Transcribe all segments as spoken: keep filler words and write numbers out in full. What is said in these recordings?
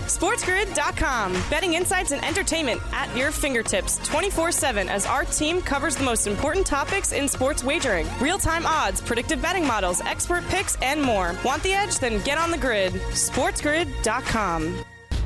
SportsGrid dot com. Betting insights and entertainment at your fingertips twenty-four seven as our team covers the most important topics in sports wagering. Real-time odds, predictive betting models, expert picks, and more. Want the edge? Then get on the grid. SportsGrid dot com.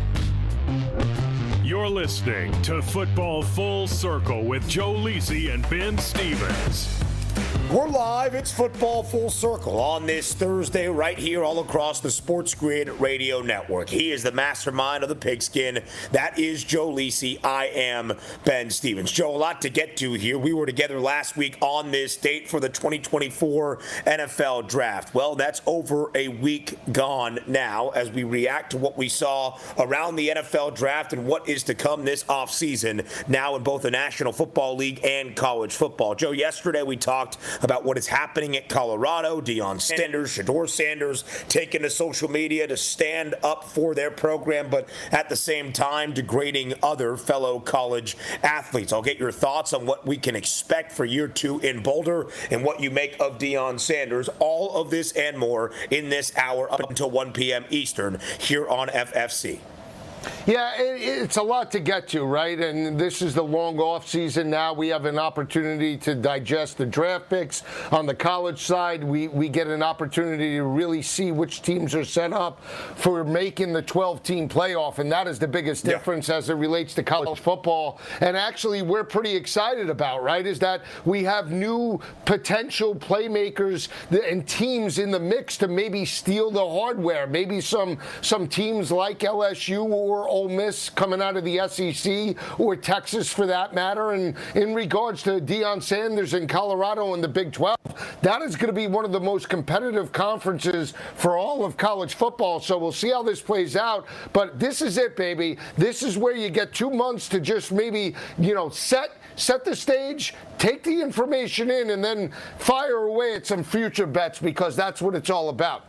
You're listening to Football Full Circle with Joe Lisi and Ben Stevens. We're live. It's Football Full Circle on this Thursday right here all across the Sports Grid Radio Network. He is the mastermind of the pigskin. That is Joe Lisi. I am Ben Stevens. Joe, a lot to get to here. We were together last week on this date for the twenty twenty-four N F L Draft. Well, that's over a week gone now as we react to what we saw around the N F L Draft and what is to come this offseason now in both the National Football League and college football. Joe, yesterday we talked about what is happening at Colorado. Deion Sanders, Shedeur Sanders taking to social media to stand up for their program, but at the same time degrading other fellow college athletes. I'll get your thoughts on what we can expect for year two in Boulder and what you make of Deion Sanders. All of this and more in this hour up until one p.m. Eastern here on F F C. Yeah, it, it's a lot to get to, right? And this is the long off season now. We have an opportunity to digest the draft picks. On the college side, we, we get an opportunity to really see which teams are set up for making the twelve-team playoff, and that is the biggest difference yeah. as it relates to college football. And actually, we're pretty excited about, right, is that we have new potential playmakers and teams in the mix to maybe steal the hardware. Maybe some, some teams like L S U or Ole Miss coming out of the S E C, or Texas for that matter. And in regards to Deion Sanders in Colorado and the Big twelve, that is going to be one of the most competitive conferences for all of college football. So we'll see how this plays out. But this is it, baby. This is where you get two months to just maybe, you know, set set the stage, take the information in, and then fire away at some future bets, because that's what it's all about.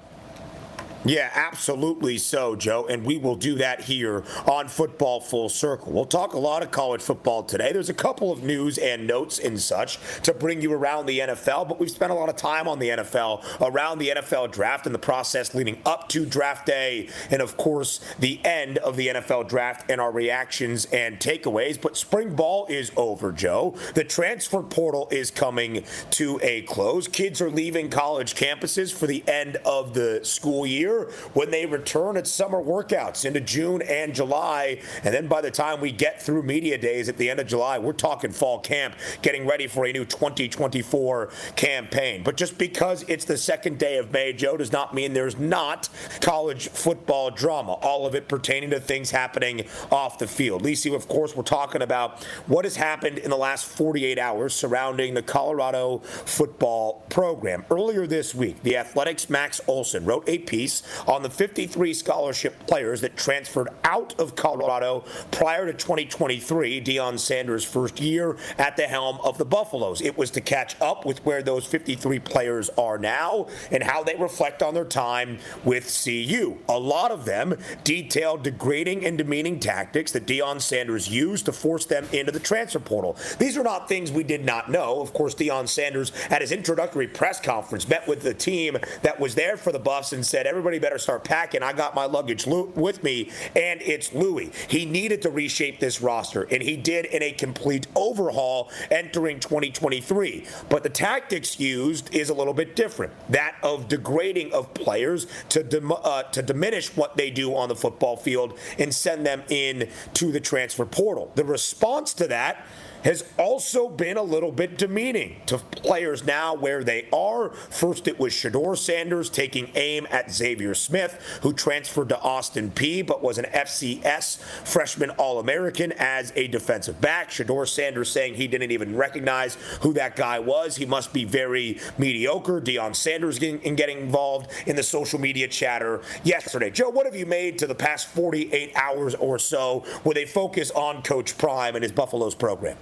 Yeah, absolutely so, Joe, and we will do that here on Football Full Circle. We'll talk a lot of college football today. There's a couple of news and notes and such to bring you around the N F L, but we've spent a lot of time on the N F L, around the N F L Draft and the process leading up to Draft Day, and, of course, the end of the N F L Draft and our reactions and takeaways. But spring ball is over, Joe. The transfer portal is coming to a close. Kids are leaving college campuses for the end of the school year. When they return, it's summer workouts into June and July. And then by the time we get through media days at the end of July, we're talking fall camp, getting ready for a new twenty twenty-four campaign. But just because it's the second day of May, Joe, does not mean there's not college football drama, all of it pertaining to things happening off the field. Lisi, of course, we're talking about what has happened in the last forty-eight hours surrounding the Colorado football program. Earlier this week, The Athletic's Max Olson wrote a piece on the fifty-three scholarship players that transferred out of Colorado prior to twenty twenty-three, Deion Sanders' first year at the helm of the Buffaloes. It was to catch up with where those fifty-three players are now and how they reflect on their time with C U. A lot of them detailed degrading and demeaning tactics that Deion Sanders used to force them into the transfer portal. These are not things we did not know. Of course, Deion Sanders, at his introductory press conference, met with the team that was there for the Buffs and said, everybody better start packing. I got my luggage with me, and it's Louis. He needed to reshape this roster, and he did in a complete overhaul entering twenty twenty-three. But the tactics used is a little bit different. That of degrading of players to dim- uh, to diminish what they do on the football field and send them in to the transfer portal. The response to that has also been a little bit demeaning to players now where they are. First, it was Shedeur Sanders taking aim at Xavier Smith, who transferred to Austin Peay but was an F C S freshman All-American as a defensive back. Shedeur Sanders saying he didn't even recognize who that guy was. He must be very mediocre. Deion Sanders getting, getting involved in the social media chatter yesterday. Joe, what have you made to the past forty-eight hours or so where they focus on Coach Prime and his Buffaloes program?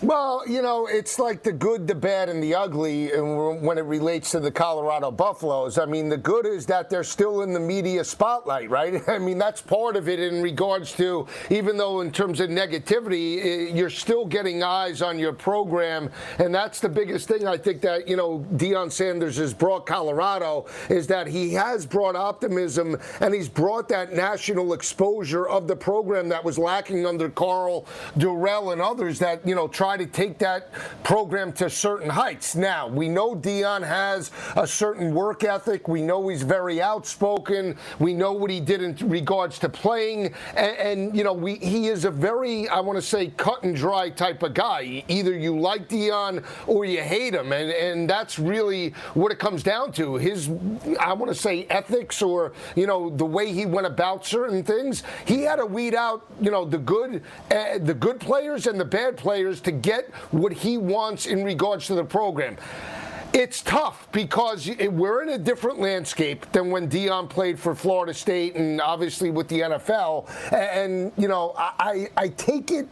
Well, you know, it's like the good, the bad, and the ugly when it relates to the Colorado Buffaloes. I mean, the good is that they're still in the media spotlight, right? I mean, that's part of it in regards to, even though in terms of negativity, you're still getting eyes on your program. And that's the biggest thing I think that, you know, Deion Sanders has brought Colorado, is that he has brought optimism and he's brought that national exposure of the program that was lacking under Carl Durrell and others that, you know, try to take that program to certain heights. Now, we know Deion has a certain work ethic. We know he's very outspoken. We know what he did in regards to playing. And, and you know, we, he is a very, I want to say, cut and dry type of guy. Either you like Deion or you hate him. And, and that's really what it comes down to. His, I want to say, ethics or, you know, the way he went about certain things. He had to weed out, you know, the good, uh, the good players and the bad players to get what he wants in regards to the program. It's tough because we're in a different landscape than when Deion played for Florida State and obviously with the N F L. And, you know, I, I take it.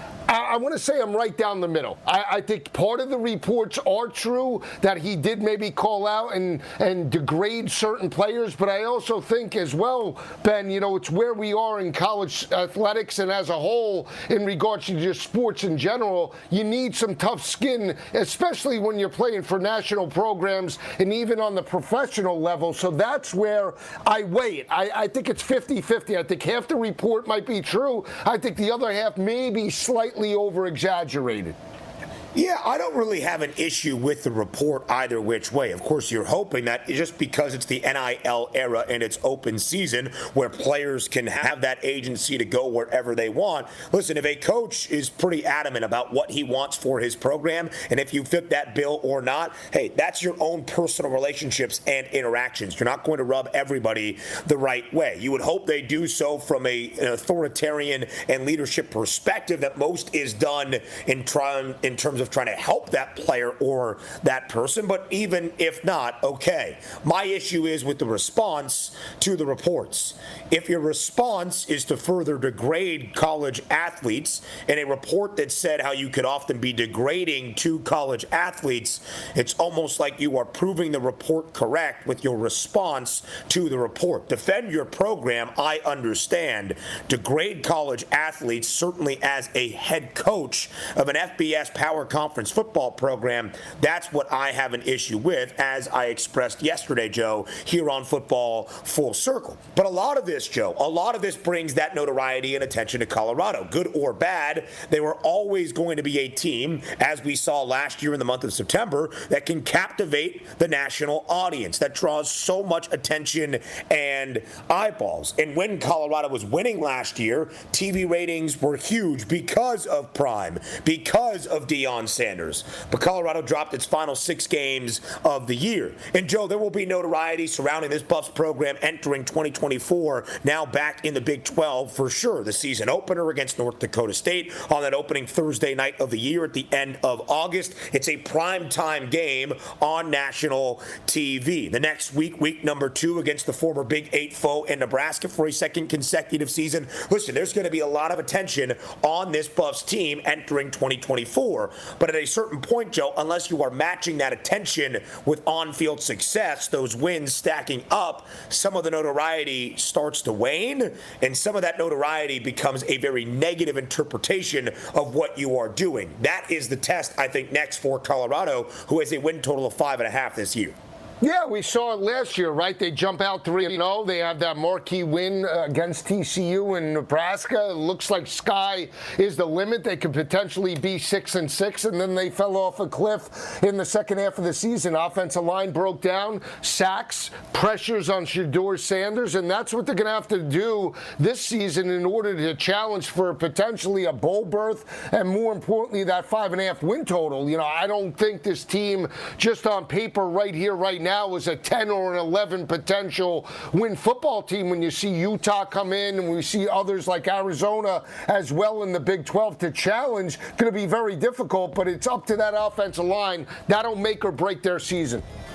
I want to say I'm right down the middle. I, I think part of the reports are true that he did maybe call out and, and degrade certain players, but I also think as well, Ben, you know, it's where we are in college athletics and as a whole in regards to just sports in general. You need some tough skin, especially when you're playing for national programs and even on the professional level. So that's where I weigh it. I, I think it's fifty-fifty. I think half the report might be true. I think the other half may be slightly over-exaggerated. Yeah, I don't really have an issue with the report either which way. Of course, you're hoping that just because it's the N I L era and it's open season where players can have that agency to go wherever they want. Listen, if a coach is pretty adamant about what he wants for his program, and if you fit that bill or not, hey, that's your own personal relationships and interactions. You're not going to rub everybody the right way. You would hope they do so from a, an authoritarian and leadership perspective that most is done in, try, in terms of trying to help that player or that person, but even if not, okay. My issue is with the response to the reports. If your response is to further degrade college athletes in a report that said how you could often be degrading to college athletes, it's almost like you are proving the report correct with your response to the report. Defend your program, I understand. Degrade college athletes, certainly as a head coach of an F B S power conference football program, that's what I have an issue with, as I expressed yesterday, Joe, here on Football Full Circle. But a lot of this, Joe, a lot of this brings that notoriety and attention to Colorado. Good or bad, they were always going to be a team, as we saw last year in the month of September, that can captivate the national audience, that draws so much attention and eyeballs. And when Colorado was winning last year, T V ratings were huge because of Prime, because of Deion Sanders. But Colorado dropped its final six games of the year. And, Joe, there will be notoriety surrounding this Buffs program entering twenty twenty-four, now back in the Big twelve for sure. The season opener against North Dakota State on that opening Thursday night of the year at the end of August. It's a primetime game on national T V. The next week, week number two, against the former Big Eight foe in Nebraska for a second consecutive season. Listen, there's going to be a lot of attention on this Buffs team entering twenty twenty-four. But at a certain point, Joe, unless you are matching that attention with on-field success, those wins stacking up, some of the notoriety starts to wane, and some of that notoriety becomes a very negative interpretation of what you are doing. That is the test, I think, next for Colorado, who has a win total of five and a half this year. Yeah, we saw it last year, right? They jump out three and oh. They have that marquee win against T C U in Nebraska. It looks like sky is the limit. They could potentially be six and six, and then they fell off a cliff in the second half of the season. Offensive line broke down, sacks, pressures on Shedeur Sanders, and that's what they're going to have to do this season in order to challenge for potentially a bowl berth, and more importantly, that five and a half win total. You know, I don't think this team, just on paper right here, right now, now is a ten or an eleven potential win football team when you see Utah come in and we see others like Arizona as well in the Big twelve to challenge. Going to be very difficult, but it's up to that offensive line. That'll make or break their season.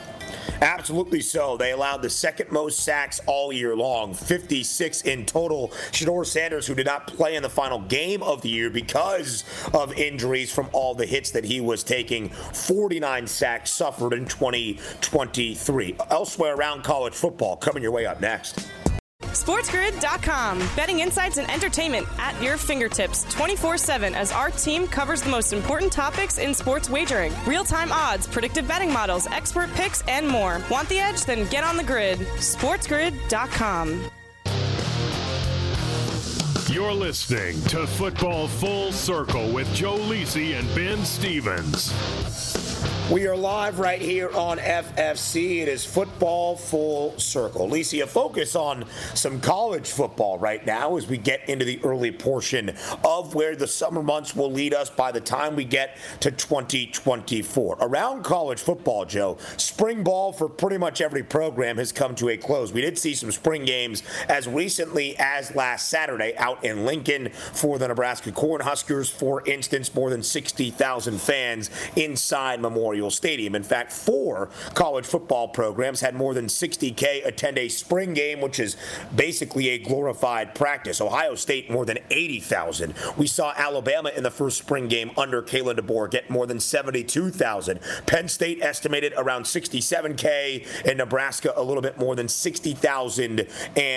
Absolutely so. They allowed the second most sacks all year long, fifty-six in total. Shedeur Sanders, who did not play in the final game of the year because of injuries from all the hits that he was taking, forty-nine sacks suffered in twenty twenty-three. Elsewhere around college football, coming your way up next. SportsGrid dot com. Betting insights and entertainment at your fingertips twenty-four seven as our team covers the most important topics in sports wagering. Real-time odds, predictive betting models, expert picks, and more. Want the edge? Then get on the grid. SportsGrid dot com. You're listening to Football Full Circle with Joe Lisi and Ben Stevens. We are live right here on F F C. It is Football Full Circle. Lisi, a focus on some college football right now as we get into the early portion of where the summer months will lead us by the time we get to twenty twenty-four. Around college football, Joe, spring ball for pretty much every program has come to a close. We did see some spring games as recently as last Saturday out in Lincoln for the Nebraska Cornhuskers. For instance, more than sixty thousand fans inside Memorial Stadium. In fact, four college football programs had more than sixty K attend a spring game, which is basically a glorified practice. Ohio State, more than eighty thousand. We saw Alabama in the first spring game under Kalen DeBoer get more than seventy-two thousand. Penn State estimated around sixty-seven K, and Nebraska a little bit more than sixty thousand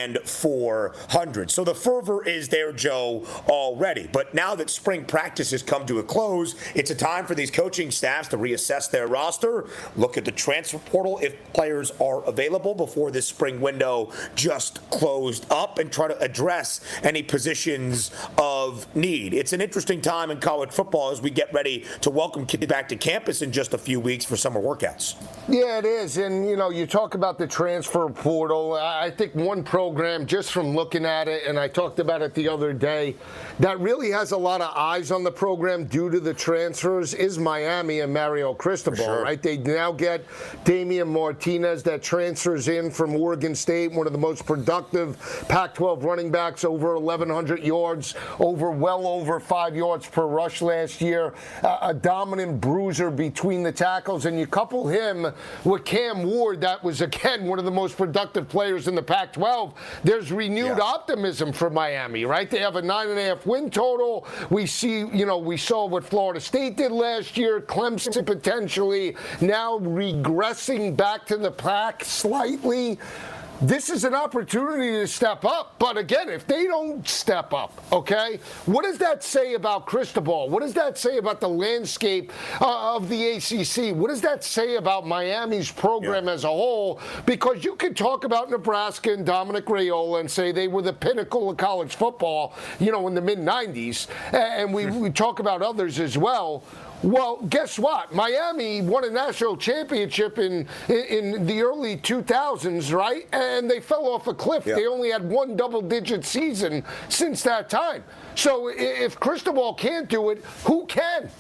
four hundred. So the fervor is there, Joe, already. But now that spring practice has come to a close, it's a time for these coaching staffs to reassess their roster, look at the transfer portal if players are available before this spring window just closed up, and try to address any positions of need. It's an interesting time in college football as we get ready to welcome kids back to campus in just a few weeks for summer workouts. Yeah, it is. And, you know, you talk about the transfer portal. I think one program, just from looking at it, and I talked about it the other day, that really has a lot of eyes on the program due to the transfers is Miami and Mario Cristobal, sure. Right? They now get Damian Martinez that transfers in from Oregon State, one of the most productive Pac twelve running backs, over eleven hundred yards, over well over five yards per rush last year, uh, a dominant bruiser between the tackles, and you couple him with Cam Ward, that was, again, one of the most productive players in the Pac twelve. There's renewed yeah. optimism for Miami, right? They have a nine and a half win total. We see, you know, we saw what Florida State did last year, Clemson potentially now regressing back to the pack slightly. This is an opportunity to step up. But again, if they don't step up, okay, what does that say about Cristobal? What does that say about the landscape uh, of the A C C? What does that say about Miami's program yeah. as a whole? Because you could talk about Nebraska and Dominic Raiola and say they were the pinnacle of college football, you know, in the mid nineties. And we, we talk about others as well. Well, guess what? Miami won a national championship in in, in the early two thousands, right? And they fell off a cliff. Yep. They only had one double-digit season since that time. So if Cristobal can't do it, who can?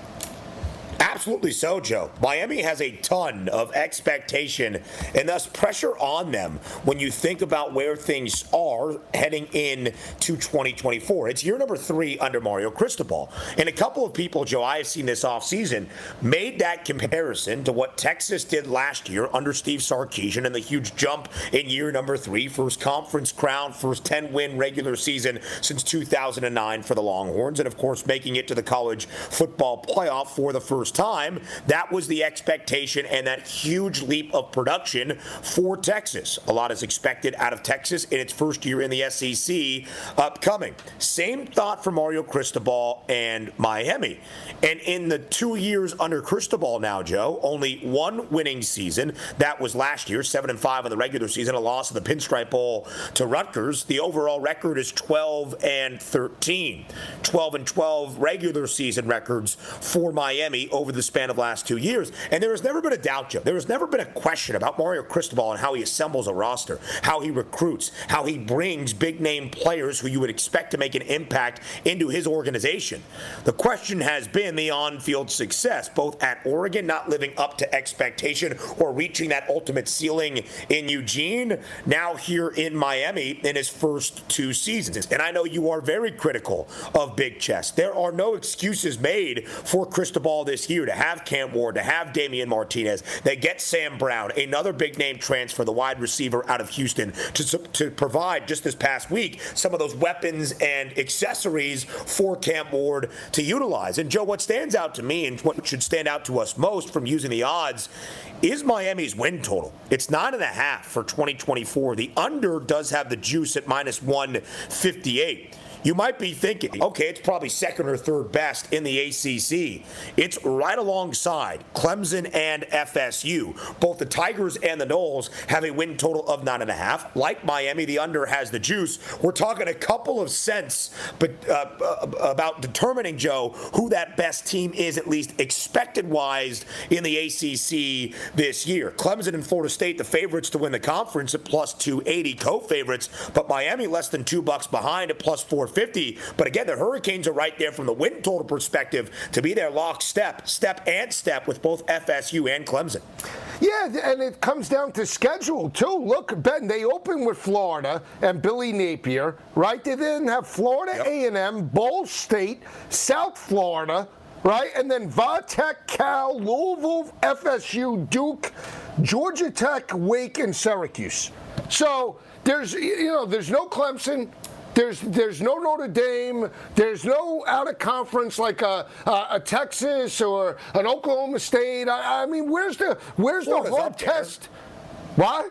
Absolutely so, Joe. Miami has a ton of expectation and thus pressure on them when you think about where things are heading in to twenty twenty-four. It's year number three under Mario Cristobal. And a couple of people, Joe, I have seen this offseason, made that comparison to what Texas did last year under Steve Sarkisian and the huge jump in year number three, first conference crown, first ten-win regular season since two thousand nine for the Longhorns, and, of course, making it to the college football playoff for the first time. That was the expectation and that huge leap of production for Texas. A lot is expected out of Texas in its first year in the S E C upcoming. Same thought for Mario Cristobal and Miami. And in the two years under Cristobal now, Joe, only one winning season. That was last year, seven and five in the regular season, a loss in the Pinstripe Bowl to Rutgers. The overall record is twelve and thirteen. twelve and twelve regular season records for Miami over the span of last two years. And there has never been a doubt, Joe. There has never been a question about Mario Cristobal and how he assembles a roster, how he recruits, how he brings big-name players who you would expect to make an impact into his organization. The question has been the on-field success, both at Oregon, not living up to expectation or reaching that ultimate ceiling in Eugene, now here in Miami in his first two seasons. And I know you are very critical of Big Chest. There are no excuses made for Cristobal this this year to have Cam Ward, to have Damian Martinez. They get Sam Brown, another big-name transfer, the wide receiver out of Houston, to, to provide just this past week some of those weapons and accessories for Cam Ward to utilize. And, Joe, what stands out to me and what should stand out to us most from using the odds is Miami's win total. It's nine and a half for twenty twenty-four. The under does have the juice at minus one fifty-eight. You might be thinking, okay, it's probably second or third best in the A C C. It's right alongside Clemson and F S U. Both the Tigers and the Noles have a win total of nine and a half. Like Miami, the under has the juice. We're talking a couple of cents, but uh, about determining, Joe, who that best team is, at least expected-wise, in the A C C this year. Clemson and Florida State, the favorites to win the conference at plus two eighty, co-favorites, but Miami less than two bucks behind at plus four fifty. But again, the Hurricanes are right there from the win total perspective to be their lockstep, step and step with both F S U and Clemson. Yeah, and it comes down to schedule, too. Look, Ben, they opened with Florida and Billy Napier, right? They then have Florida yep. A and M, Ball State, South Florida, right? And then Va Tech, Cal, Louisville, F S U, Duke, Georgia Tech, Wake, and Syracuse. So there's, you know, there's no Clemson. There's there's no Notre Dame. There's no out of conference like a, a, a Texas or an Oklahoma State. I, I mean, where's the where's Florida's the hard test? What?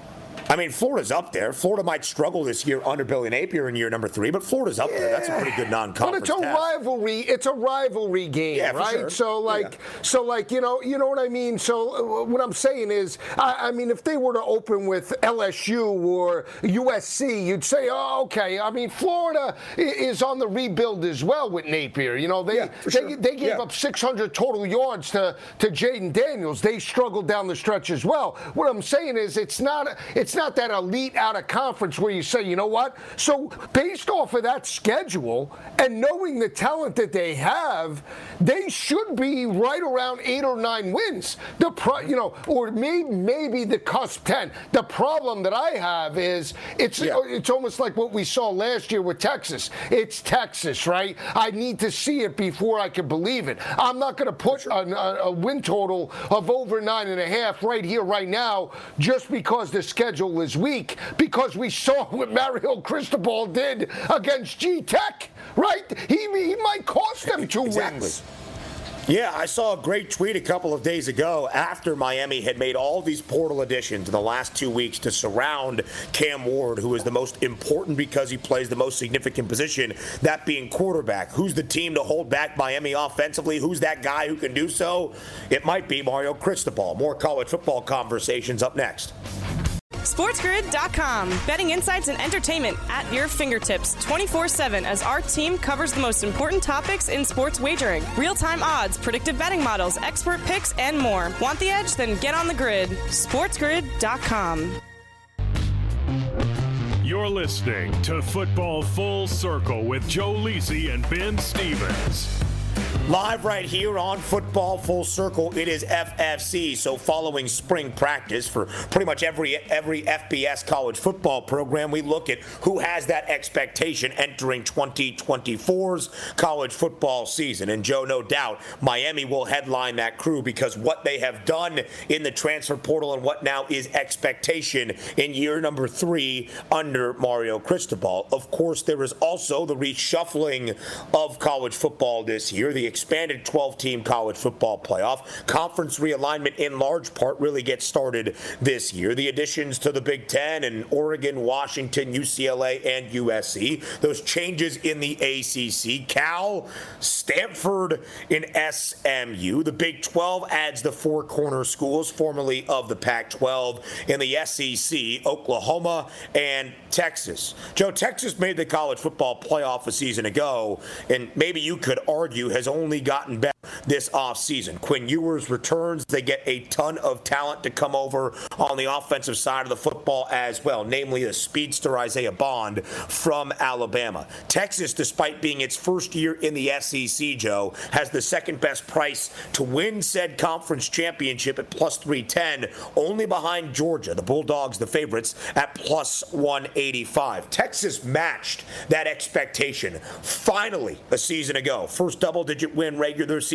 I mean, Florida's up there. Florida might struggle this year under Billy Napier in year number three, but Florida's up yeah. there. That's a pretty good non-conference But it's a test. rivalry. It's a rivalry game, yeah, right? Sure. So, like, yeah. so like, you know, you know what I mean. So, uh, what I'm saying is, I, I mean, if they were to open with L S U or U S C, you'd say, oh, okay. I mean, Florida is on the rebuild as well with Napier. You know, they yeah, they, sure. they gave yeah. up six hundred total yards to to Jaden Daniels. They struggled down the stretch as well. What I'm saying is, it's not it's not that elite out of conference where you say, you know what? So based off of that schedule and knowing the talent that they have, they should be right around eight or nine wins. The pro, you know, or maybe maybe the cusp ten. The problem that I have is it's yeah. it's almost like what we saw last year with Texas. It's Texas, right? I need to see it before I can believe it. I'm not going to put a, a, a win total of over nine and a half right here, right now, just because the schedule is weak. Because we saw what Mario Cristobal did against G-Tech, right? He, he might cost them two exactly. wins. Yeah, I saw a great tweet a couple of days ago after Miami had made all these portal additions in the last two weeks to surround Cam Ward, who is the most important because he plays the most significant position, that being quarterback. Who's the team to hold back Miami offensively? Who's that guy who can do so? It might be Mario Cristobal. More college football conversations up next. SportsGrid dot com. Betting insights and entertainment at your fingertips twenty-four seven as our team covers the most important topics in sports wagering. Real-time odds, predictive betting models, expert picks, and more. Want the edge? Then get on the grid. SportsGrid dot com. You're listening to Football Full Circle with Joe Lisi and Ben Stevens. Live right here on Football Full Circle, it is F F C. So following spring practice for pretty much every every F B S college football program, we look at who has that expectation entering twenty twenty-four's college football season. And Joe, no doubt, Miami will headline that crew because what they have done in the transfer portal and what now is expectation in year number three under Mario Cristobal. Of course, there is also the reshuffling of college football this year. The expanded twelve-team college football playoff. Conference realignment in large part really gets started this year. The additions to the Big Ten and Oregon, Washington, U C L A, and U S C. Those changes in the A C C. Cal, Stanford, and S M U. The Big twelve adds the four corner schools, formerly of the Pac twelve. In the S E C, Oklahoma and Texas. Joe, Texas made the college football playoff a season ago, and maybe you could argue has only gotten better this offseason. Quinn Ewers returns. They get a ton of talent to come over on the offensive side of the football as well, namely the speedster Isaiah Bond from Alabama. Texas, despite being its first year in the S E C, Joe, has the second best price to win said conference championship at plus three ten, only behind Georgia, the Bulldogs, the favorites, at plus one eighty-five. Texas matched that expectation finally a season ago. First double-digit win regular season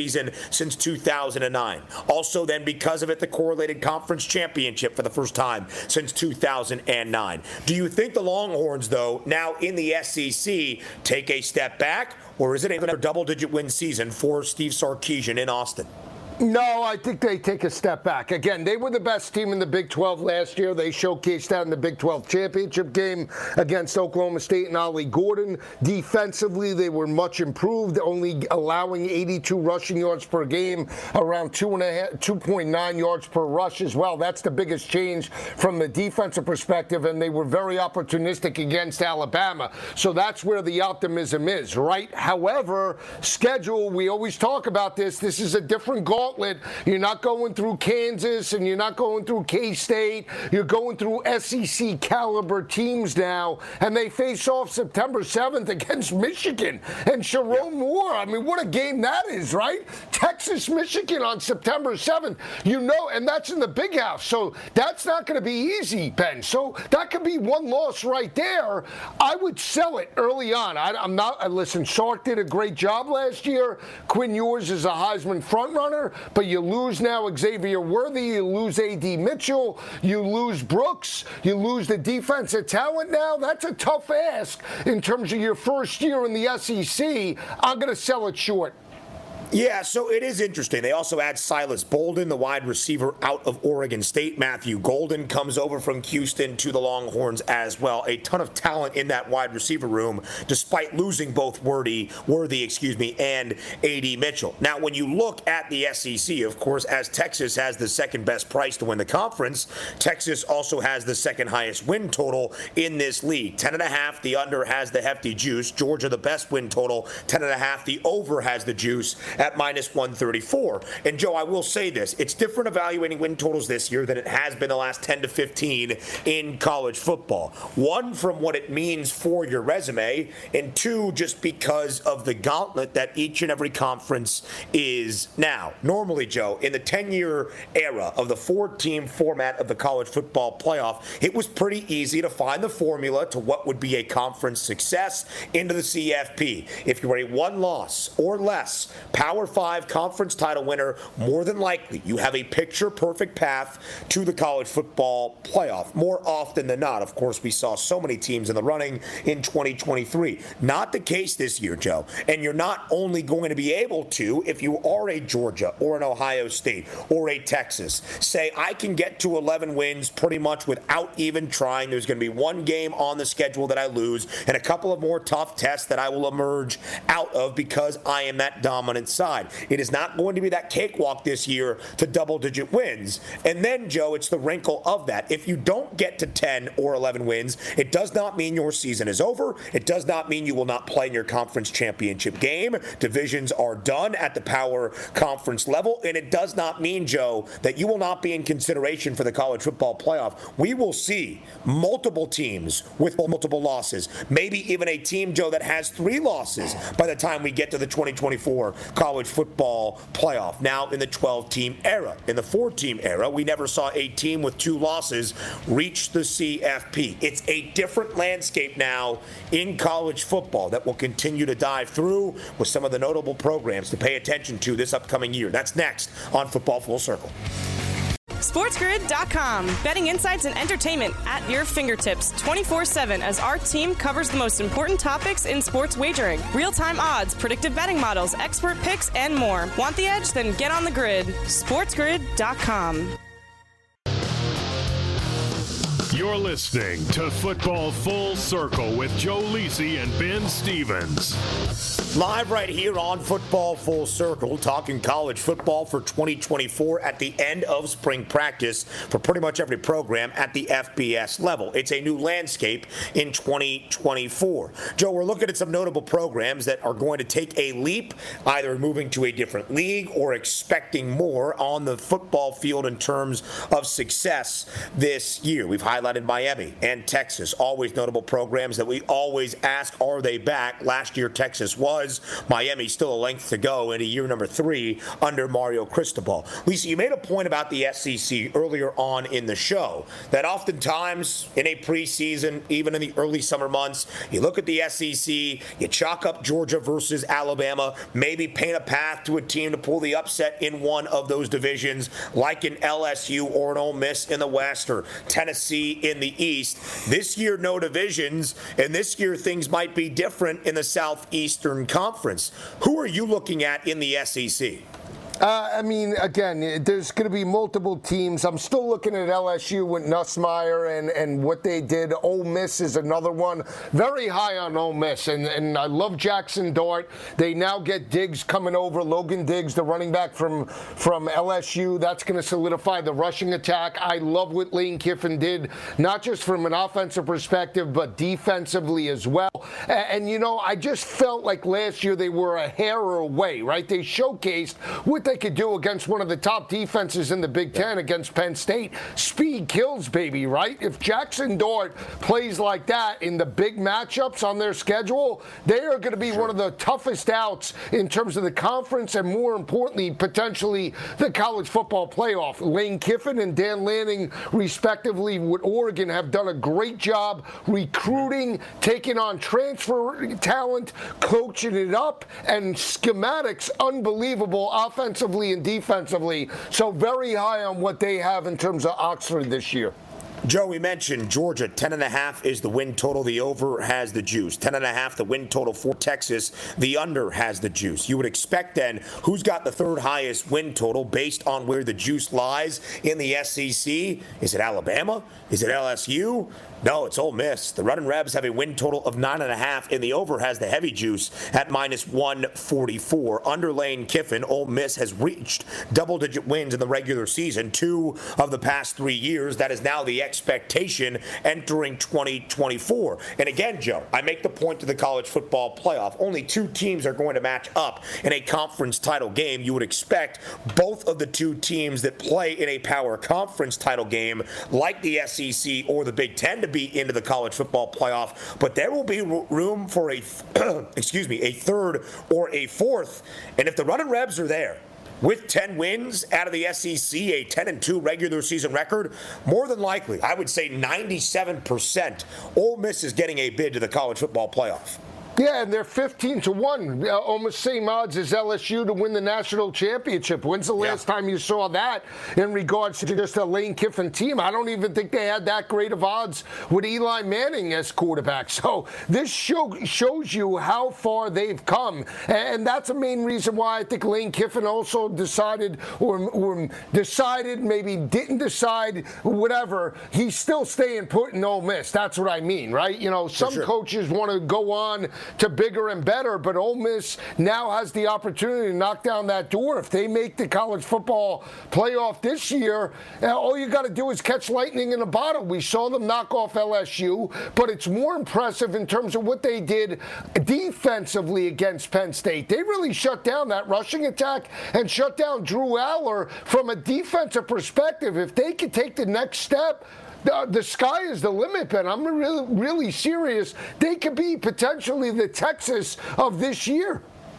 season since two thousand nine. Also then, because of it, the correlated conference championship for the first time since two thousand nine. Do you think the Longhorns, though, now in the S E C, take a step back, or is it another double-digit win season for Steve Sarkisian in Austin? No, I think they take a step back. Again, they were the best team in the Big twelve last year. They showcased that in the Big twelve championship game against Oklahoma State and Ollie Gordon. Defensively, they were much improved, only allowing eighty-two rushing yards per game, around two and a half, two point nine yards per rush as well. That's the biggest change from the defensive perspective, and they were very opportunistic against Alabama. So that's where the optimism is, right? However, schedule, we always talk about this. This is a different goal. You're not going through Kansas and you're not going through K-State. You're going through S E C caliber teams now, and they face off September seventh against Michigan and Sharon yeah. Moore. I mean, what a game that is, right? Texas, Michigan on September seventh. You know, and that's in the Big House. So that's not going to be easy, Ben. So that could be one loss right there. I would sell it early on. I, I'm not, listen, Sark did a great job last year. Quinn Ewers is a Heisman frontrunner. But you lose now Xavier Worthy, you lose A D Mitchell, you lose Brooks, you lose the defensive talent now. That's a tough ask in terms of your first year in the S E C. I'm going to sell it short. Yeah, so it is interesting. They also add Silas Bolden, the wide receiver out of Oregon State. Matthew Golden comes over from Houston to the Longhorns as well. A ton of talent in that wide receiver room, despite losing both Worthy, Worthy, excuse me, and A D Mitchell. Now, when you look at the S E C, of course, as Texas has the second best price to win the conference, Texas also has the second highest win total in this league. Ten and a half, the under has the hefty juice. Georgia, the best win total, ten and a half, the over has the juice at minus one thirty-four. And Joe, I will say this. It's different evaluating win totals this year than it has been the last ten to fifteen in college football. One, from what it means for your resume, and two, just because of the gauntlet that each and every conference is now. Normally, Joe, in the ten-year era of the four-team format of the college football playoff, it was pretty easy to find the formula to what would be a conference success into the C F P. If you were a one-loss or less Power Five conference title winner, more than likely you have a picture-perfect path to the college football playoff. More often than not, of course, we saw so many teams in the running in twenty twenty-three. Not the case this year, Joe. And you're not only going to be able to, if you are a Georgia or an Ohio State or a Texas, say, I can get to eleven wins pretty much without even trying. There's going to be one game on the schedule that I lose and a couple of more tough tests that I will emerge out of because I am that dominant side. It is not going to be that cakewalk this year to double-digit wins. And then, Joe, it's the wrinkle of that. If you don't get to ten or eleven wins, it does not mean your season is over. It does not mean you will not play in your conference championship game. Divisions are done at the power conference level. And it does not mean, Joe, that you will not be in consideration for the college football playoff. We will see multiple teams with multiple losses. Maybe even a team, Joe, that has three losses by the time we get to the twenty twenty-four college football playoff. Now in the twelve-team era. In the four-team era, we never saw a team with two losses reach the C F P. It's a different landscape now in college football that will continue to dive through with some of the notable programs to pay attention to this upcoming year. That's next on Football Full Circle. SportsGrid dot com. Betting insights and entertainment at your fingertips twenty-four seven as our team covers the most important topics in sports wagering. Real-time odds, predictive betting models, expert picks, and more. Want the edge? Then get on the grid. SportsGrid dot com. You're listening to Football Full Circle with Joe Lisi and Ben Stevens. Live right here on Football Full Circle, talking college football for twenty twenty-four at the end of spring practice for pretty much every program at the F B S level. It's a new landscape in twenty twenty-four. Joe, we're looking at some notable programs that are going to take a leap, either moving to a different league or expecting more on the football field in terms of success this year. We've highlighted Miami and Texas, always notable programs that we always ask, are they back? Last year, Texas was. because Miami's still a length to go into year number three under Mario Cristobal. Lisa, you made a point about the S E C earlier on in the show, that oftentimes in a preseason, even in the early summer months, you look at the S E C, you chalk up Georgia versus Alabama, maybe paint a path to a team to pull the upset in one of those divisions, like an L S U or an Ole Miss in the West or Tennessee in the East. This year, no divisions, and this year things might be different in the Southeastern Conference. Who are you looking at in the S E C? Uh, I mean, again, there's going to be multiple teams. I'm still looking at L S U with Nussmeier and, and what they did. Ole Miss is another one. Very high on Ole Miss, and, and I love Jackson Dart. They now get Diggs coming over, Logan Diggs, the running back from, from L S U. That's going to solidify the rushing attack. I love what Lane Kiffin did, not just from an offensive perspective, but defensively as well. And, and you know, I just felt like last year they were a hair away, right? They showcased what they could do against one of the top defenses in the Big Ten against Penn State. Speed kills, baby, right? If Jackson Dart plays like that in the big matchups on their schedule, they are going to be sure. one of the toughest outs in terms of the conference and, more importantly, potentially the college football playoff. Lane Kiffin and Dan Lanning, respectively, with Oregon, have done a great job recruiting, taking on transfer talent, coaching it up, and schematics, unbelievable offense. Offensively and defensively, so very high on what they have in terms of Oxford this year. Joe, we mentioned Georgia, ten and a half is the win total. The over has the juice. ten and a half the win total for Texas. The under has the juice. You would expect then, who's got the third highest win total based on where the juice lies in the S E C? Is it Alabama? Is it L S U? No, it's Ole Miss. The Runnin' Rebs have a win total of nine and a half, and the over has the heavy juice at minus one forty-four. Under Lane Kiffin, Ole Miss has reached double-digit wins in the regular season, two of the past three years. That is now the expectation entering twenty twenty-four. And again, Joe, I make the point to the college football playoff. Only two teams are going to match up in a conference title game. You would expect both of the two teams that play in a power conference title game, like the S E C or the Big Ten, to be into the college football playoff, but there will be room for a, excuse me, a third or a fourth. And if the Runnin' Rebs are there with ten wins out of the S E C, a ten and two regular season record, more than likely, I would say ninety-seven percent, Ole Miss is getting a bid to the college football playoff. Yeah, and they're fifteen to one, uh, almost same odds as L S U to win the national championship. When's the last yeah. time you saw that in regards to just a Lane Kiffin team? I don't even think they had that great of odds with Eli Manning as quarterback. So this show shows you how far they've come, and that's the main reason why I think Lane Kiffin also decided, or, or decided, maybe didn't decide, whatever. He's still staying put in Ole Miss. That's what I mean, right? You know, some sure. coaches want to go on to bigger and better, but Ole Miss now has the opportunity to knock down that door. If they make the college football playoff this year, all you got to do is catch lightning in a bottle. We saw them knock off L S U, but it's more impressive in terms of what they did defensively against Penn State. They really shut down that rushing attack and shut down Drew Aller from a defensive perspective. If they could take the next step, The, the sky is the limit, Ben. I'm really, really serious. They could be potentially the Texas of this year.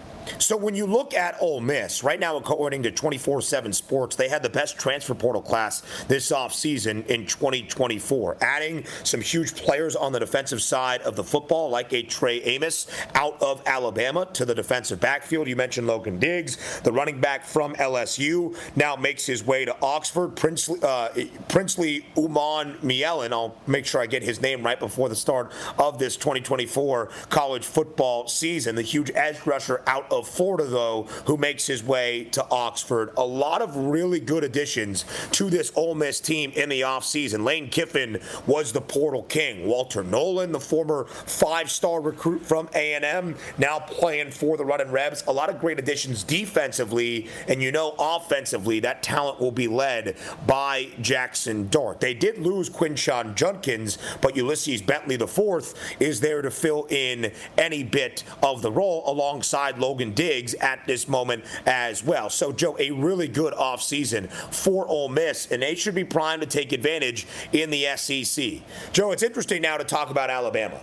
So when you look at Ole Miss, right now, according to twenty-four seven Sports, they had the best transfer portal class this offseason in twenty twenty-four, adding some huge players on the defensive side of the football, like a Trey Amos out of Alabama to the defensive backfield. You mentioned Logan Diggs, the running back from L S U, now makes his way to Oxford. Princely, uh, Princely Uman Mielen, I'll make sure I get his name right before the start of this twenty twenty-four college football season. The huge edge rusher out of of Florida, though, who makes his way to Oxford. A lot of really good additions to this Ole Miss team in the offseason. Lane Kiffin was the portal king. Walter Nolan, the former five-star recruit from A and M, now playing for the Runnin' Rebs. A lot of great additions defensively, and you know offensively that talent will be led by Jackson Dart. They did lose Quinshon Judkins, but Ulysses Bentley the fourth is there to fill in any bit of the role alongside Logan Diggs at this moment as well. So, Joe, a really good offseason for Ole Miss, and they should be primed to take advantage in the S E C. Joe, it's interesting now to talk about Alabama.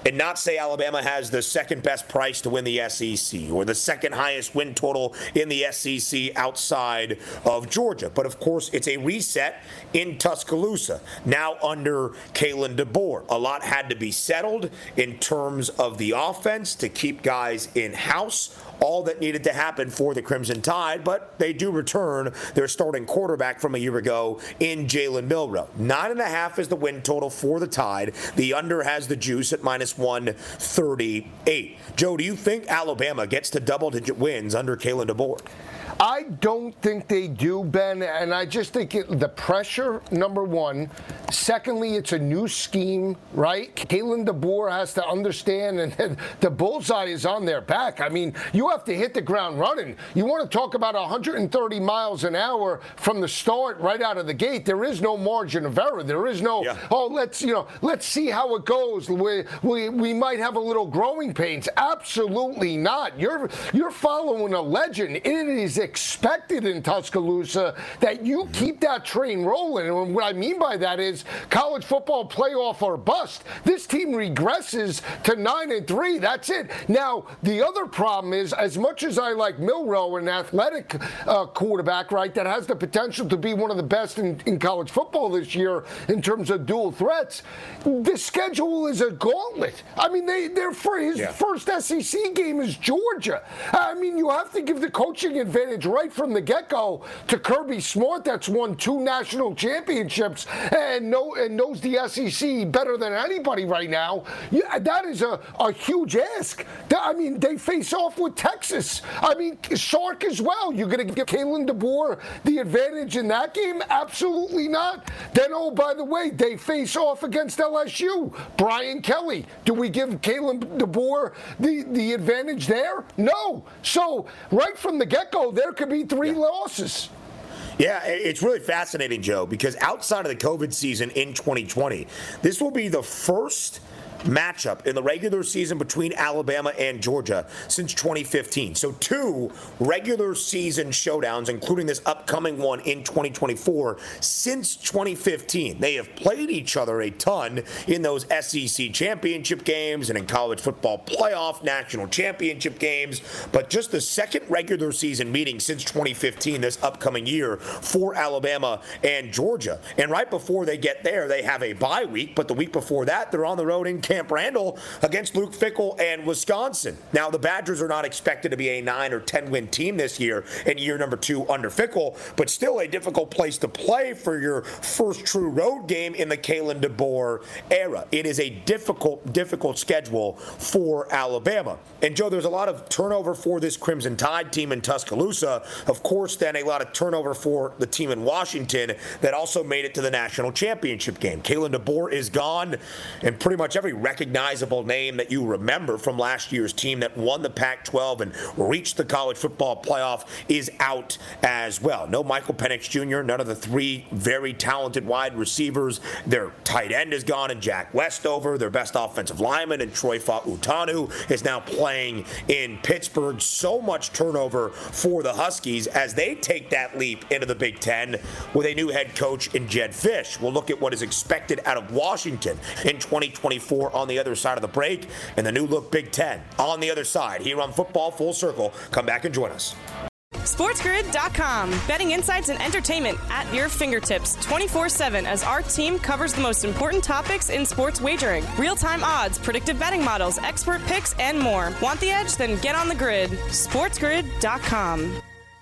and not say Alabama has the second best price to win the S E C or the second highest win total in the S E C outside of Georgia. But of course, it's a reset in Tuscaloosa, now under Kalen DeBoer. A lot had to be settled in terms of the offense to keep guys in-house. All that needed to happen for the Crimson Tide, but they do return their starting quarterback from a year ago in Jalen Milroe. Nine and a half is the win total for the Tide. The under has the juice at minus one thirty-eight. Joe, do you think Alabama gets to double-digit wins under Kalen DeBoer? I don't think they do, Ben, and I just think it, the pressure, number one. Secondly, it's a new scheme, right? Kalen DeBoer has to understand, and the bullseye is on their back. I mean, you have to hit the ground running. You want to talk about one hundred thirty miles an hour from the start, right out of the gate. There is no margin of error. There is no, yeah. oh, let's, you know, let's see how it goes. We, we, we might have a little growing pains. Absolutely not. You're, you're following a legend. It is expected in Tuscaloosa that you keep that train rolling. And what I mean by that is college football playoff or bust. This team regresses to nine and three. That's it. Now, the other problem is, as much as I like Milroe, an athletic uh, quarterback, right, that has the potential to be one of the best in, in college football this year in terms of dual threats, the schedule is a gauntlet. I mean, they, they're for his yeah. first S E C game is Georgia. I mean, you have to give the coaching advantage right from the get-go to Kirby Smart, that's won two national championships and know and knows the S E C better than anybody right now. Yeah, that is a, a huge ask. I mean, they face off with Texas. I mean, Sark as well. You're going to give Kalen DeBoer the advantage in that game? Absolutely not. Then, oh, by the way, they face off against L S U. Brian Kelly. Do we give Kalen DeBoer the, the advantage there? No. So, right from the get-go, there could be three yeah. losses. Yeah, it's really fascinating, Joe, because outside of the COVID season in twenty twenty, this will be the first matchup in the regular season between Alabama and Georgia since twenty fifteen. So two regular season showdowns, including this upcoming one in twenty twenty-four, since twenty fifteen. They have played each other a ton in those S E C championship games and in college football playoff national championship games, but just the second regular season meeting since twenty fifteen this upcoming year for Alabama and Georgia. And right before they get there, they have a bye week, but the week before that, they're on the road in Camp Randall against Luke Fickell and Wisconsin. Now, the Badgers are not expected to be a nine or ten win team this year in year number two under Fickell, but still a difficult place to play for your first true road game in the Kalen DeBoer era. It is a difficult, difficult schedule for Alabama. And, Joe, there's a lot of turnover for this Crimson Tide team in Tuscaloosa. Of course, then a lot of turnover for the team in Washington that also made it to the national championship game. Kalen DeBoer is gone, and pretty much every recognizable name that you remember from last year's team that won the Pac twelve and reached the college football playoff is out as well. No Michael Penix Junior, none of the three very talented wide receivers. Their tight end is gone and Jack Westover. Their best offensive lineman and Troy Fautanu is now playing in Pittsburgh. So much turnover for the Huskies as they take that leap into the Big Ten with a new head coach in Jedd Fisch. We'll look at what is expected out of Washington in twenty twenty-four on the other side of the break, and the new look Big Ten on the other side here on Football Full Circle. Come back and join us. SportsGrid dot com. Betting insights and entertainment at your fingertips twenty-four seven as our team covers the most important topics in sports wagering. Real-time odds, predictive betting models, expert picks, and more. Want the edge? Then get on the grid. SportsGrid dot com.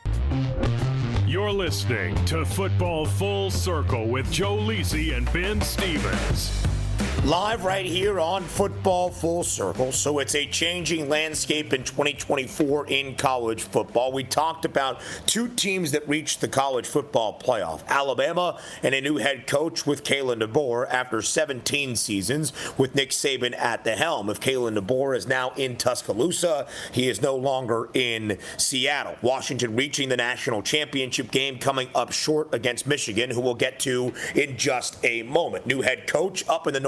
You're listening to Football Full Circle with Joe Lisi and Ben Stevens. Live right here on Football Full Circle. So it's a changing landscape in twenty twenty-four in college football. We talked about two teams that reached the college football playoff. Alabama and a new head coach with Kalen DeBoer after seventeen seasons with Nick Saban at the helm. If Kalen DeBoer is now in Tuscaloosa, he is no longer in Seattle. Washington reaching the national championship game, coming up short against Michigan, who we'll get to in just a moment. New head coach up in the North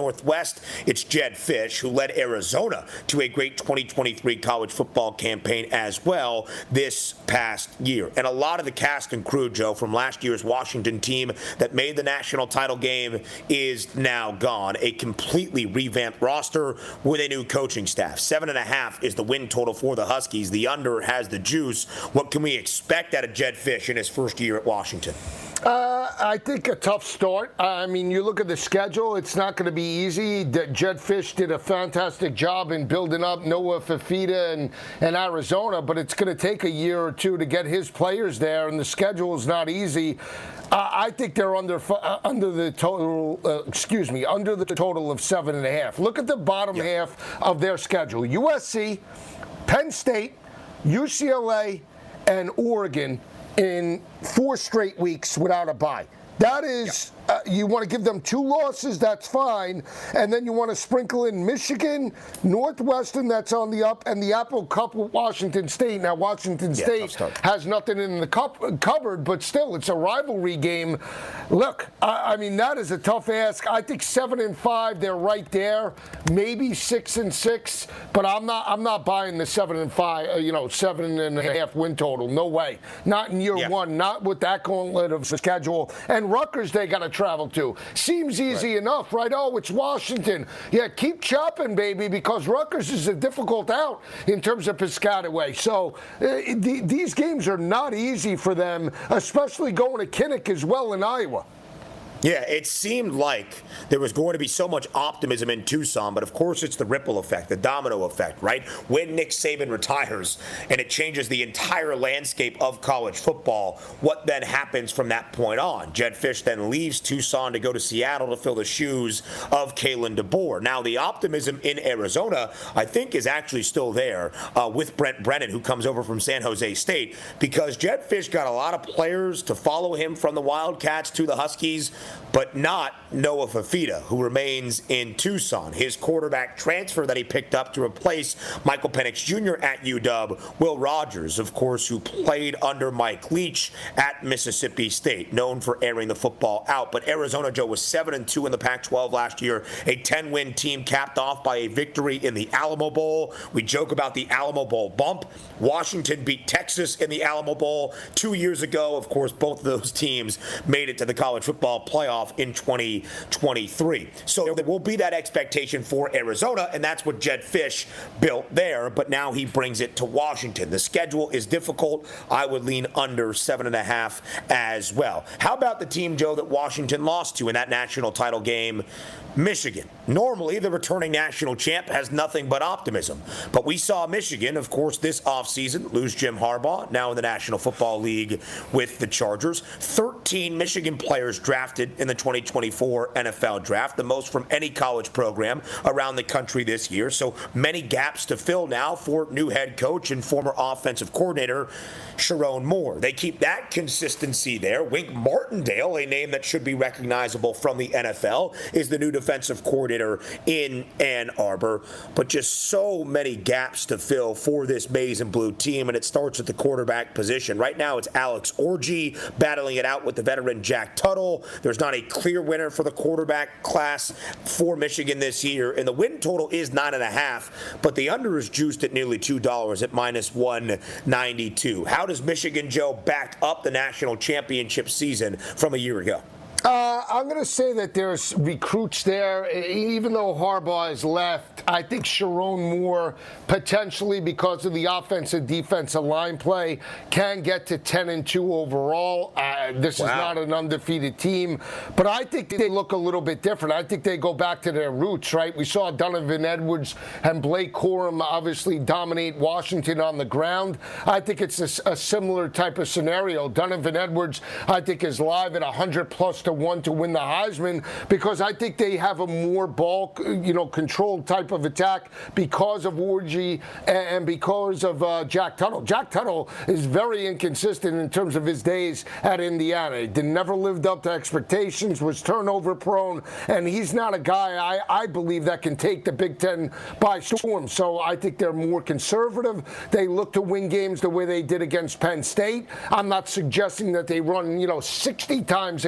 Northwest, it's Jedd Fisch, who led Arizona to a great twenty twenty-three college football campaign as well this past year. And a lot of the cast and crew, Joe, from last year's Washington team that made the national title game is now gone. A completely revamped roster with a new coaching staff. Seven and a half is the win total for the Huskies. The under has the juice. What can we expect out of Jedd Fisch in his first year at Washington? Uh, I think a tough start. I mean, you look at the schedule, it's not going to be easy. Jedd Fisch did a fantastic job in building up Noah Fifita and, and Arizona, but it's going to take a year or two to get his players there, and the schedule is not easy. Uh, I think they're under uh, under the total, uh, excuse me, under the total of seven and a half. Look at the bottom yep. half of their schedule. U S C, Penn State, U C L A, and Oregon in four straight weeks without a bye. That is, uh, you want to give them two losses, that's fine. And then you want to sprinkle in Michigan, Northwestern, that's on the up, and the Apple Cup with Washington State. Now, Washington yeah, State has nothing in the cup, cupboard, but still, it's a rivalry game. Look, I, I mean, that is a tough ask. I think seven and five, they're right there. Maybe six and six, but I'm not. I'm not buying the seven and five. Uh, you know, seven and a half win total. No way. Not in year yeah. one. Not with that gauntlet of schedule. And Rutgers, they got to travel to. Seems easy right. enough, right? Oh, it's Washington. Yeah, keep chopping, baby, because Rutgers is a difficult out in terms of Piscataway. So uh, th- these games are not easy for them, especially going to Kinnick as well in Iowa. Yeah, it seemed like there was going to be so much optimism in Tucson, but of course it's the ripple effect, the domino effect, right? When Nick Saban retires and it changes the entire landscape of college football, what then happens from that point on? Jedd Fisch then leaves Tucson to go to Seattle to fill the shoes of Kalen DeBoer. Now, the optimism in Arizona, I think, is actually still there uh, with Brent Brennan, who comes over from San Jose State, because Jedd Fisch got a lot of players to follow him from the Wildcats to the Huskies, but not Noah Fifita, who remains in Tucson. His quarterback transfer that he picked up to replace Michael Penix Junior at U W, Will Rogers, of course, who played under Mike Leach at Mississippi State, known for airing the football out. But Arizona, Joe, was seven and two in the Pac twelve last year, a ten-win team capped off by a victory in the Alamo Bowl. We joke about the Alamo Bowl bump. Washington beat Texas in the Alamo Bowl two years ago. Of course, both of those teams made it to the college football playoff in twenty twenty-three. So there will be that expectation for Arizona, and that's what Jedd Fisch built there, but now he brings it to Washington. The schedule is difficult. I would lean under seven and a half as well. How about the team, Joe, that Washington lost to in that national title game? Michigan. Normally, the returning national champ has nothing but optimism. But we saw Michigan, of course, this offseason lose Jim Harbaugh, now in the National Football League with the Chargers. thirteen Michigan players drafted in the twenty twenty-four N F L Draft, the most from any college program around the country this year. So many gaps to fill now for new head coach and former offensive coordinator Sherrone Moore. They keep that consistency there. Wink Martindale, a name that should be recognizable from the N F L, is the new defensive coordinator in Ann Arbor. But just so many gaps to fill for this maize and blue team, and it starts at the quarterback position. Right now it's Alex Orji battling it out with the veteran Jack Tuttle. There's not a clear winner for the quarterback class for Michigan this year, and the win total is nine and a half, but the under is juiced at nearly two dollars at minus one ninety-two. How does Michigan, Joe, back up the national championship season from a year ago? Uh, I'm going to say that there's recruits there. Even though Harbaugh is left, I think Sherrone Moore, potentially because of the offensive defensive line play, can get to ten and two overall. Uh, this wow. is not an undefeated team, but I think they look a little bit different. I think they go back to their roots, right? We saw Donovan Edwards and Blake Corum obviously dominate Washington on the ground. I think it's a, a similar type of scenario. Donovan Edwards, I think, is live at one hundred plus to one to win the Heisman, because I think they have a more ball, you know, controlled type of attack because of Orji and because of uh, Jack Tuttle. Jack Tuttle is very inconsistent in terms of his days at Indiana. He never lived up to expectations, was turnover prone, and he's not a guy I, I believe that can take the Big Ten by storm. So I think they're more conservative. They look to win games the way they did against Penn State. I'm not suggesting that they run, you know, sixty times a game,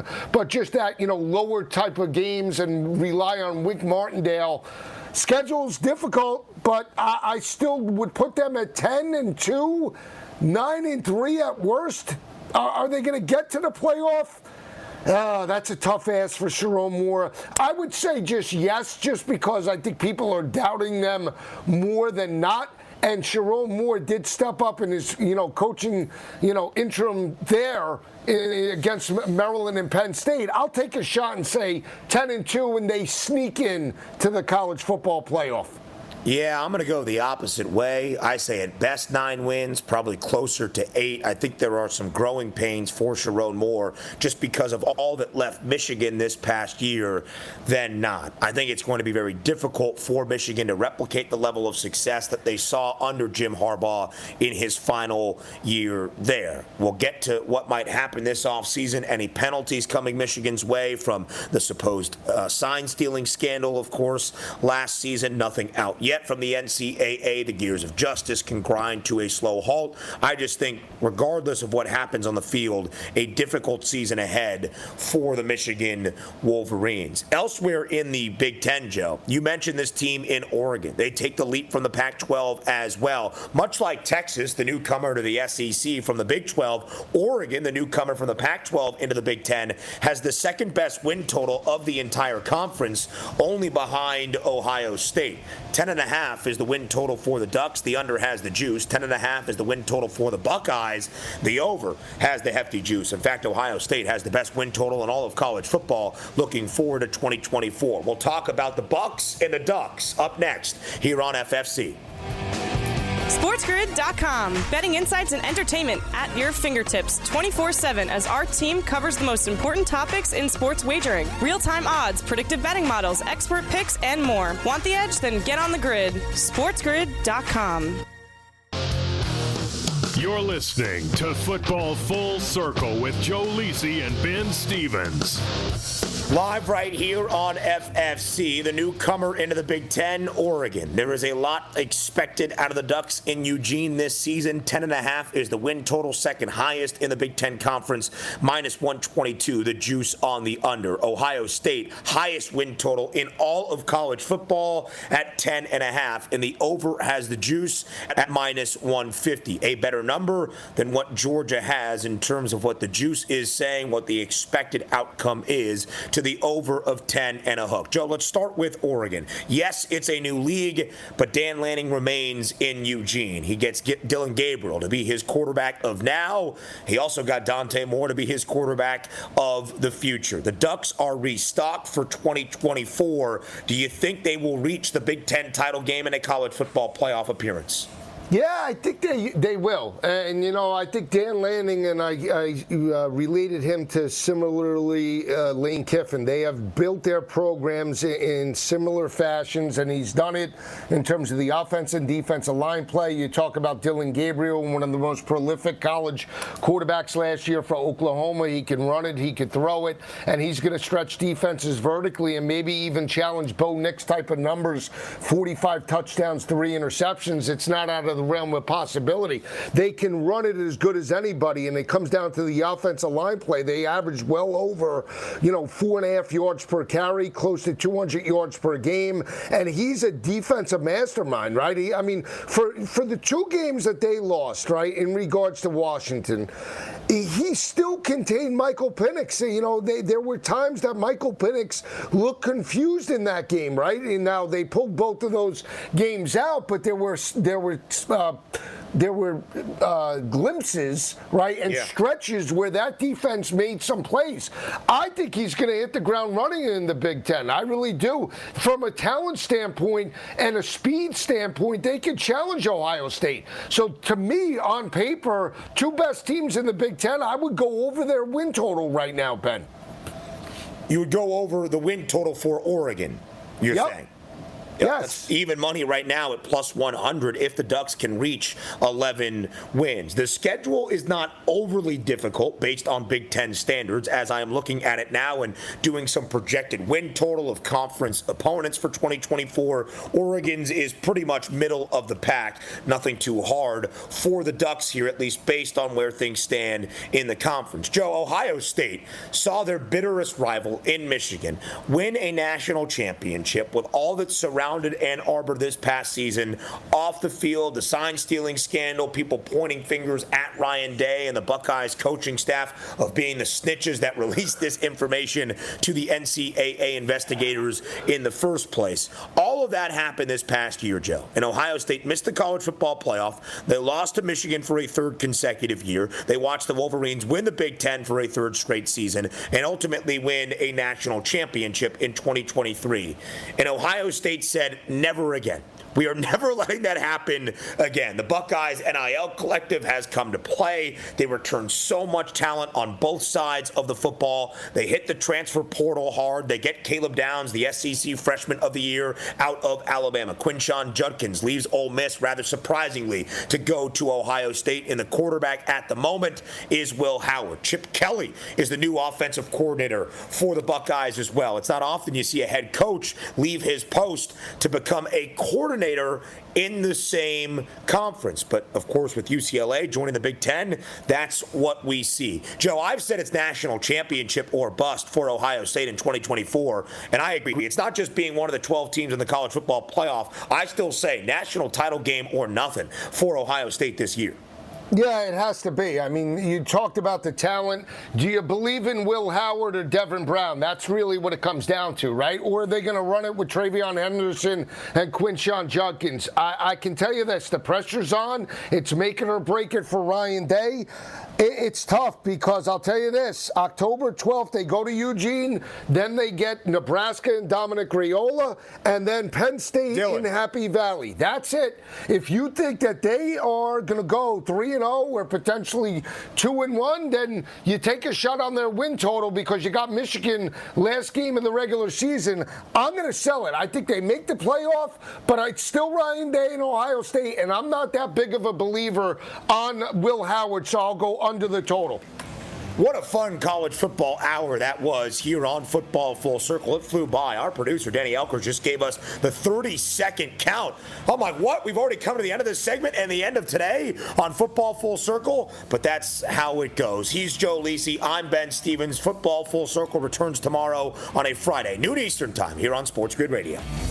but just that, you know, lower type of games and rely on Wink Martindale. Schedule's difficult, but I, I still would put them at ten and two, nine and three at worst. Are, are they going to get to the playoff? Oh, that's a tough ask for Sherrone Moore. I would say just yes, just because I think people are doubting them more than not. And Sherrone Moore did step up in his, you know, coaching, you know, interim there in, against Maryland and Penn State. I'll take a shot and say ten and two, and they sneak in to the college football playoff. Yeah, I'm going to go the opposite way. I say at best nine wins, probably closer to eight. I think there are some growing pains for Sherrone Moore just because of all that left Michigan this past year than not. I think it's going to be very difficult for Michigan to replicate the level of success that they saw under Jim Harbaugh in his final year there. We'll get to what might happen this offseason. Any penalties coming Michigan's way from the supposed uh, sign-stealing scandal, of course, last season. Nothing out yet from the N C double A. The gears of justice can grind to a slow halt. I just think, regardless of what happens on the field, a difficult season ahead for the Michigan Wolverines. Elsewhere in the Big Ten, Joe, you mentioned this team in Oregon. They take the leap from the Pac twelve as well. Much like Texas, the newcomer to the S E C from the Big twelve, Oregon, the newcomer from the Pac twelve into the Big Ten, has the second best win total of the entire conference, only behind Ohio State. Ten and a half is the win total for the Ducks. The under has the juice. Ten and a half is the win total for the Buckeyes. The over has the hefty juice. In fact, Ohio State has the best win total in all of college football. Looking forward to twenty twenty-four. We'll talk about the Bucks and the Ducks up next here on F F C. SportsGrid dot com. Betting insights and entertainment at your fingertips twenty-four seven as our team covers the most important topics in sports wagering. Real-time odds, predictive betting models, expert picks, and more. Want the edge? Then get on the grid. SportsGrid dot com. You're listening to Football Full Circle with Joe Lisi and Ben Stevens. Live right here on F F C, the newcomer into the Big Ten, Oregon. There is a lot expected out of the Ducks in Eugene this season. Ten and a half is the win total, second highest in the Big Ten Conference, minus one twenty-two, the juice on the under. Ohio State, highest win total in all of college football at ten and a half, and the over has the juice at minus one fifty. A better number than what Georgia has in terms of what the juice is saying, what the expected outcome is to the over of ten and a hook. Joe, let's start with Oregon. Yes, it's a new league, but Dan Lanning remains in Eugene. He gets Dylan Gabriel to be his quarterback of now. He also got Dante Moore to be his quarterback of the future. The Ducks are restocked for twenty twenty-four. Do you think they will reach the Big Ten title game in a college football playoff appearance? Yeah, I think they they will. And, you know, I think Dan Lanning, and I, I uh, related him to similarly uh, Lane Kiffin. They have built their programs in, in similar fashions, and he's done it in terms of the offense and defensive line play. You talk about Dylan Gabriel, one of the most prolific college quarterbacks last year for Oklahoma. He can run it, he can throw it, and he's going to stretch defenses vertically and maybe even challenge Bo Nix type of numbers, forty-five touchdowns, three interceptions. It's not out of the realm of possibility. They can run it as good as anybody, and it comes down to the offensive line play. They average well over, you know, four and a half yards per carry, close to two hundred yards per game, and he's a defensive mastermind, right? He, I mean, for for the two games that they lost, right, in regards to Washington, he still contained Michael Penix. You know, they, there were times that Michael Penix looked confused in that game, right? And now they pulled both of those games out, but there were there were uh, there were uh, glimpses, right, and yeah. stretches where that defense made some plays. I think he's going to hit the ground running in the Big Ten. I really do. From a talent standpoint and a speed standpoint, they could challenge Ohio State. So to me, on paper, two best teams in the Big Ten, I would go over their win total right now, Ben. You would go over the win total for Oregon, you're yep. saying? Yes. Even money right now at plus one hundred if the Ducks can reach eleven wins. The schedule is not overly difficult based on Big Ten standards, as I am looking at it now and doing some projected win total of conference opponents for twenty twenty-four. Oregon's is pretty much middle of the pack. Nothing too hard for the Ducks here, at least based on where things stand in the conference. Joe, Ohio State saw their bitterest rival in Michigan win a national championship with all that surrounded Ann Arbor this past season off the field, the sign stealing scandal, people pointing fingers at Ryan Day and the Buckeyes coaching staff of being the snitches that released this information to the N C double A investigators in the first place. All of that happened this past year, Joe. And Ohio State missed the college football playoff. They lost to Michigan for a third consecutive year. They watched the Wolverines win the Big Ten for a third straight season and ultimately win a national championship in twenty twenty-three. And Ohio State said, never again. We are never letting that happen again. The Buckeyes N I L collective has come to play. They returned so much talent on both sides of the football. They hit the transfer portal hard. They get Caleb Downs, the S E C Freshman of the Year, out of Alabama. Quinshon Judkins leaves Ole Miss, rather surprisingly, to go to Ohio State. And the quarterback at the moment is Will Howard. Chip Kelly is the new offensive coordinator for the Buckeyes as well. It's not often you see a head coach leave his post to become a coordinator in the same conference. But, of course, with U C L A joining the Big Ten, that's what we see. Joe, I've said it's national championship or bust for Ohio State in twenty twenty-four, and I agree. It's not just being one of the twelve teams in the college football playoff. I still say national title game or nothing for Ohio State this year. Yeah, it has to be. I mean, you talked about the talent. Do you believe in Will Howard or Devin Brown? That's really what it comes down to, right? Or are they going to run it with Travion Henderson and Quinshon Judkins? I, I can tell you this. The pressure's on. It's make it or break it for Ryan Day. It, it's tough because I'll tell you this. October twelfth, they go to Eugene. Then they get Nebraska and Dominic Raiola. And then Penn State Dylan. in Happy Valley. That's it. If you think that they are going to go three and oh or potentially two and one, then you take a shot on their win total because you got Michigan last game of the regular season. I'm going to sell it. I think they make the playoff, but it's still Ryan Day in Ohio State, and I'm not that big of a believer on Will Howard, so I'll go under the total. What a fun college football hour that was here on Football Full Circle. It flew by. Our producer, Danny Elker, just gave us the thirty-second count. I'm like, what? We've already come to the end of this segment and the end of today on Football Full Circle? But that's how it goes. He's Joe Lisi. I'm Ben Stevens. Football Full Circle returns tomorrow on a Friday, noon Eastern time, here on Sports Grid Radio.